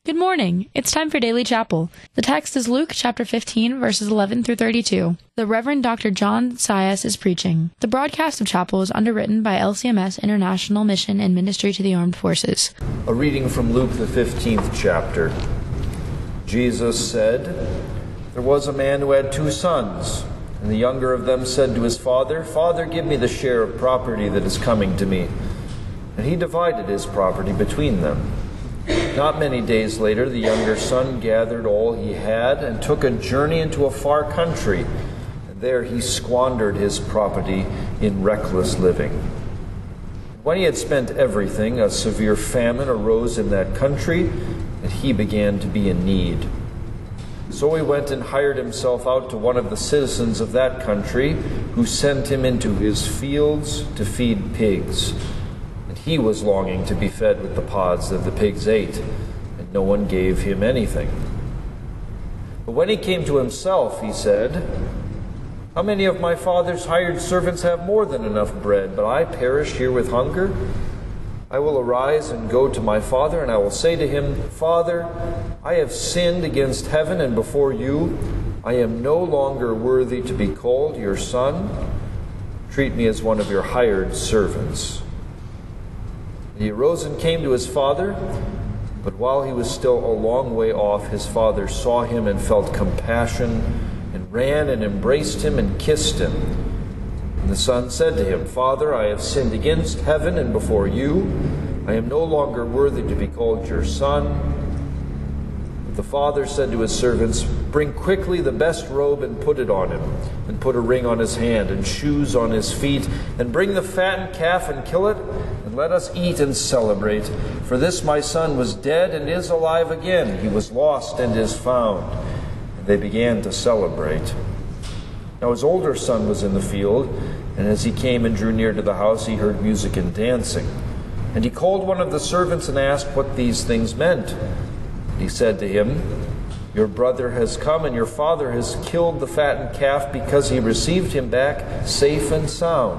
Good morning. It's time for Daily Chapel. The text is Luke chapter 15, verses 11 through 32. The Reverend Dr. John Sias is preaching. The broadcast of chapel is underwritten by LCMS International Mission and Ministry to the Armed Forces. A reading from Luke, the 15th chapter. Jesus said, "There was a man who had 2 sons, and the younger of them said to his father, 'Father, give me the share of property that is coming to me.' And he divided his property between them. Not many days later, the younger son gathered all he had and took a journey into a far country. And there he squandered his property in reckless living. When he had spent everything, a severe famine arose in that country, and he began to be in need. So he went and hired himself out to one of the citizens of that country, who sent him into his fields to feed pigs. He was longing to be fed with the pods that the pigs ate, and no one gave him anything. But when he came to himself, he said, 'How many of my father's hired servants have more than enough bread, but I perish here with hunger? I will arise and go to my father, and I will say to him, Father, I have sinned against heaven and before you. I am no longer worthy to be called your son. Treat me as one of your hired servants.' He arose and came to his father, but while he was still a long way off, his father saw him and felt compassion, and ran and embraced him and kissed him. And the son said to him, 'Father, I have sinned against heaven and before you. I am no longer worthy to be called your son.' But the father said to his servants, 'Bring quickly the best robe and put it on him, and put a ring on his hand and shoes on his feet, and bring the fattened calf and kill it, and let us eat and celebrate. For this my son was dead and is alive again. He was lost and is found.' And they began to celebrate. Now his older son was in the field, and as he came and drew near to the house, he heard music and dancing. And he called one of the servants and asked what these things meant. And he said to him, 'Your brother has come, and your father has killed the fattened calf because he received him back safe and sound.'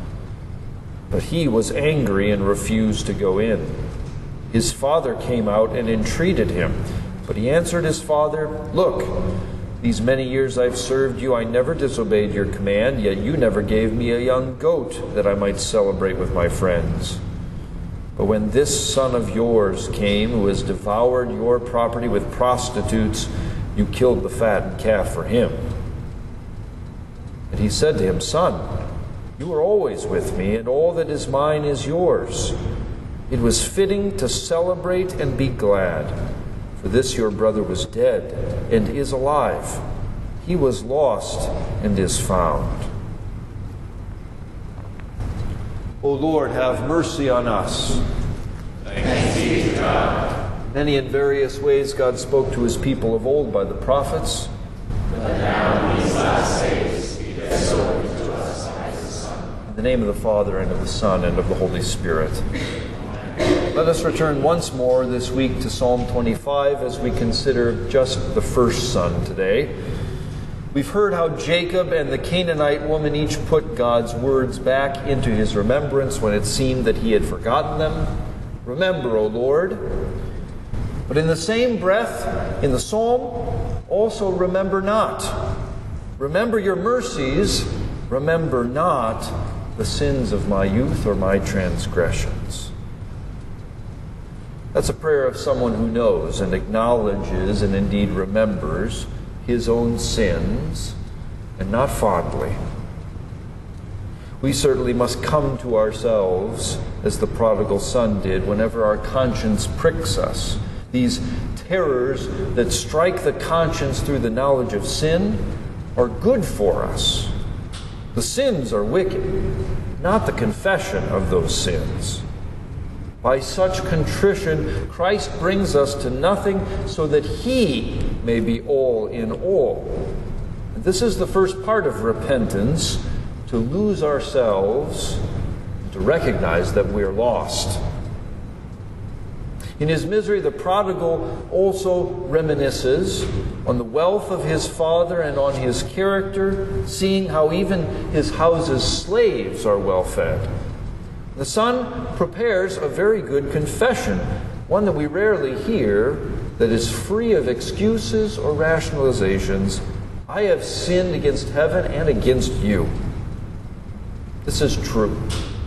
But he was angry and refused to go in. His father came out and entreated him. But he answered his father, 'Look, these many years I've served you, I never disobeyed your command, yet you never gave me a young goat that I might celebrate with my friends. But when this son of yours came, who has devoured your property with prostitutes, you killed the fattened calf for him.' And he said to him, 'Son, you are always with me, and all that is mine is yours. It was fitting to celebrate and be glad, for this your brother was dead and is alive. He was lost and is found.' O Lord, have mercy on us." Thanks be to God. Many and various ways God spoke to his people of old by the prophets. But now in these last days he has spoken to us by his Son. In the name of the Father, and of the Son, and of the Holy Spirit. Let us return once more this week to Psalm 25 as we consider just the first son today. We've heard how Jacob and the Canaanite woman each put God's words back into his remembrance when it seemed that he had forgotten them. Remember, O Lord. But in the same breath, in the psalm, also remember not. Remember your mercies. Remember not the sins of my youth or my transgressions. That's a prayer of someone who knows and acknowledges and indeed remembers his own sins, and not fondly. We certainly must come to ourselves as the prodigal son did whenever our conscience pricks us. These terrors that strike the conscience through the knowledge of sin are good for us. The sins are wicked, not the confession of those sins. By such contrition, Christ brings us to nothing so that he may be all in all. And this is the first part of repentance, to lose ourselves, and to recognize that we are lost. In his misery, the prodigal also reminisces on the wealth of his father and on his character, seeing how even his house's slaves are well fed. The son prepares a very good confession, one that we rarely hear, that is free of excuses or rationalizations. I have sinned against heaven and against you. This is true.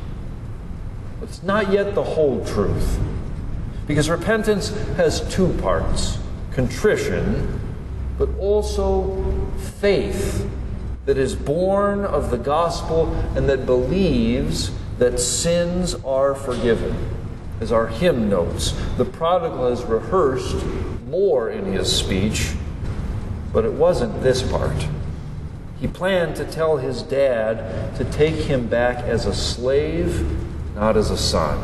But it's not yet the whole truth. Because repentance has two parts: contrition, but also faith that is born of the gospel and that believes that sins are forgiven. As our hymn notes, the prodigal has rehearsed more in his speech, but it wasn't this part. He planned to tell his dad to take him back as a slave, not as a son.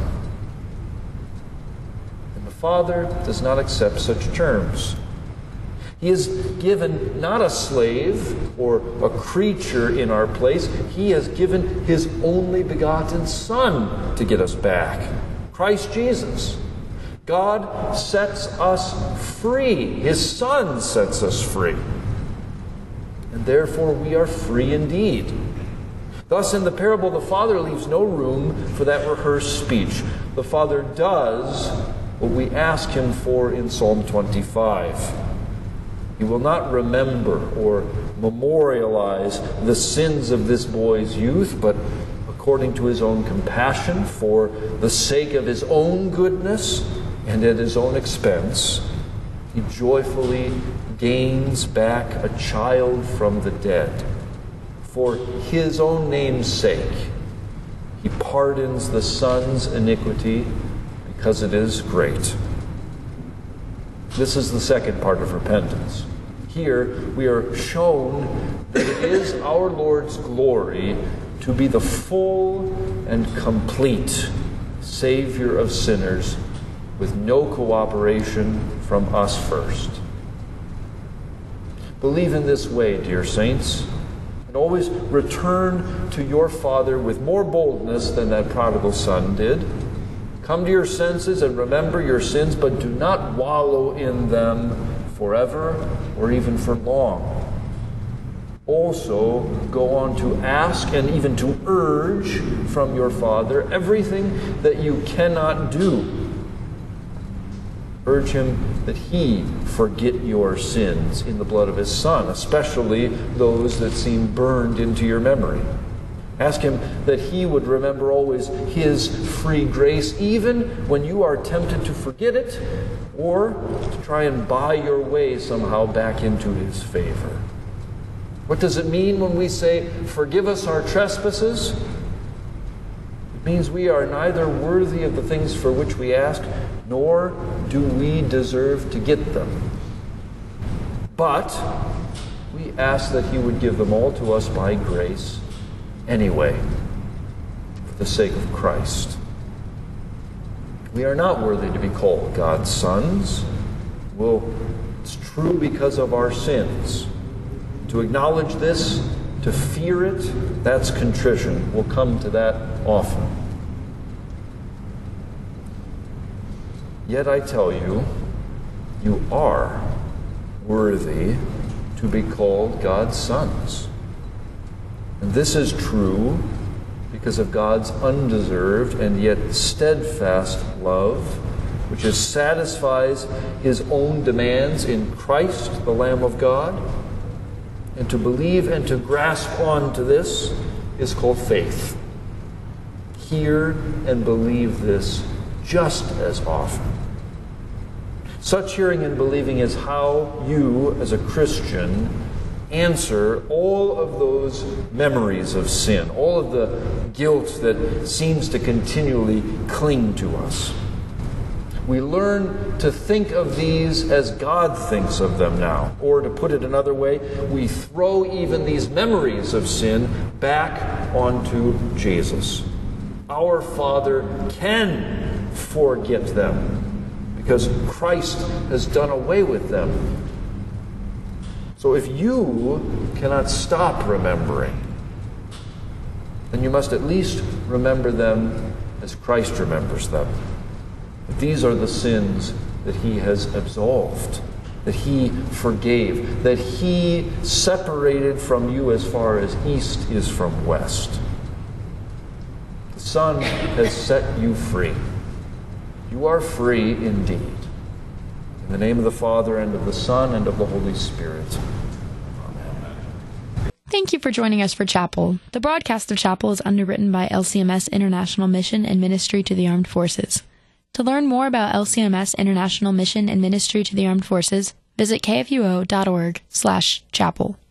And the father does not accept such terms. He is given not a slave or a creature in our place. He has given his only begotten Son to get us back, Christ Jesus. God sets us free. His Son sets us free. And therefore we are free indeed. Thus in the parable, the Father leaves no room for that rehearsed speech. The Father does what we ask Him for in Psalm 25. He will not remember or memorialize the sins of this boy's youth, but according to His own compassion, for the sake of His own goodness and at His own expense, He joyfully gains back a child from the dead. For His own name's sake, He pardons the son's iniquity because it is great. This is the second part of repentance. Here we are shown that it is our Lord's glory to be the full and complete Savior of sinners with no cooperation from us first. Believe in this way, dear saints, and always return to your Father with more boldness than that prodigal son did. Come to your senses and remember your sins, but do not wallow in them forever or even for long. Also, go on to ask and even to urge from your Father everything that you cannot do. Urge Him that He forget your sins in the blood of His Son, especially those that seem burned into your memory. Ask Him that He would remember always His free grace, even when you are tempted to forget it or to try and buy your way somehow back into His favor. What does it mean when we say, "Forgive us our trespasses"? It means we are neither worthy of the things for which we ask, nor do we deserve to get them. But we ask that He would give them all to us by grace anyway, for the sake of Christ. We are not worthy to be called God's sons. Well, it's true because of our sins. To acknowledge this, to fear it, that's contrition. We'll come to that often. Yet I tell you, you are worthy to be called God's sons. And this is true because of God's undeserved and yet steadfast love, which satisfies His own demands in Christ, the Lamb of God. And to believe and to grasp on to this is called faith. Hear and believe this just as often. Such hearing and believing is how you, as a Christian, answer all of those memories of sin, all of the guilt that seems to continually cling to us. We learn to think of these as God thinks of them now. Or to put it another way, we throw even these memories of sin back onto Jesus. Our Father can forget them because Christ has done away with them. So if you cannot stop remembering, then you must at least remember them as Christ remembers them. But these are the sins that He has absolved, that He forgave, that He separated from you as far as east is from west. The Son has set you free. You are free indeed. In the name of the Father, and of the Son, and of the Holy Spirit. Thank you for joining us for Chapel. The broadcast of Chapel is underwritten by LCMS International Mission and Ministry to the Armed Forces. To learn more about LCMS International Mission and Ministry to the Armed Forces, visit kfuo.org/chapel.